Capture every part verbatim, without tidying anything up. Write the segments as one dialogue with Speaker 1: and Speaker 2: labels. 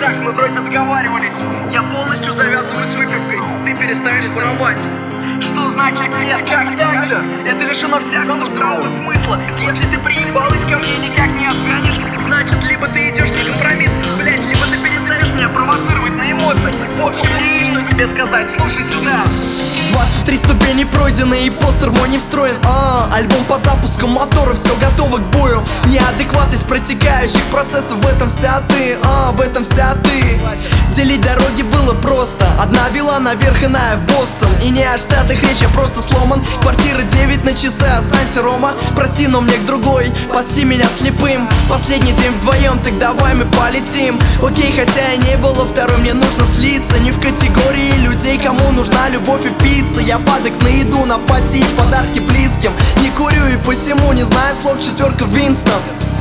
Speaker 1: Так, мы вроде договаривались. Я полностью завязываю с выпивкой. Ты перестаешь воровать. Что значит нет? Как так-то? Это лишено всякого здравого смысла. Если ты приебалась ко мне и никак не отвянешь, значит, либо ты идешь на компромисс, блять, либо ты перестанешь меня провоцировать на эмоции. В общем, мне что тебе сказать, слушай сюда.
Speaker 2: двадцать три ступени пройдены и постер мой не встроен. а, Альбом под запуском мотора, все готово к бою. Неадекватность протекающих процессов, в этом вся ты, а, в этом вся ты. Делить дороги было просто. Одна вела наверх, иная в Бостон. И не о штатах речь, я просто сломан. Квартира девять на часы, останься, Рома. Прости, но мне к другой, пасти меня слепым. Последний день вдвоем, так давай мы полетим. Окей, хотя и не было второй, мне нужно слиться. Не в категории людей, кому нужна любовь и пицца. Я падок на еду, на пати и подарки близким. Не курю и посему не знаю слов, четверка Винстон.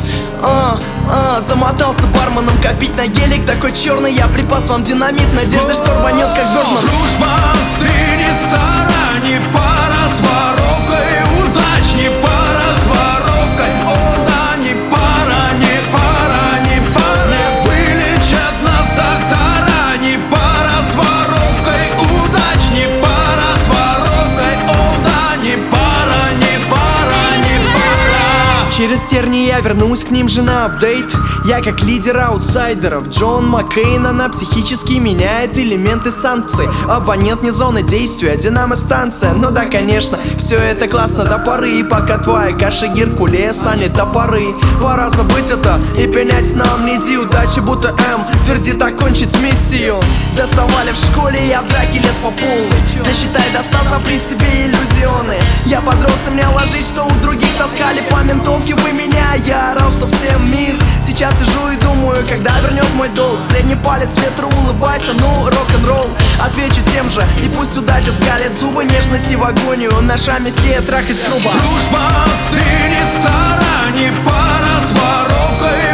Speaker 2: А, а, замотался барменом копить на гелик. Такой черный, я припас вам динамит. Надежда, что рванет, как Бёрдман.
Speaker 3: Дружба, ты не стара, не пара с воровкой. Удач, не пара с воровкой. О, да, не пара, не пара, не пара. Не вылечат нас доктора. Не пара с воровкой. Удач, не пара с воровкой. О, да, не пара, не пара, не пара.
Speaker 2: Через тернии я вернусь к ним же на апдейт. Я как лидер аутсайдеров Джон Маккейн, она психически меняет элементы санкций. Абонент не зона действия, динамо-станция. Ну да, конечно, все это классно до поры. И пока твоя каша Геркулес, а не топоры. Пора забыть это и пенять на амнезию. Удачи будто М твердит окончить миссию. Доставали в школе, я в драке лез по полной. Да считай, достал, запри в себе иллюзионы. Я подрос и мне ложить, что у других таскали по ментовке. Вы меня, я орал, что всем мир. Сейчас сижу и думаю, когда вернет мой долг. Средний палец ветру, улыбайся, ну рок-н-ролл. Отвечу тем же, и пусть удача скалит зубы. Нежности в агонию, наша миссия трахать грубо.
Speaker 3: Дружба, ты не стара, не пара с воровкой.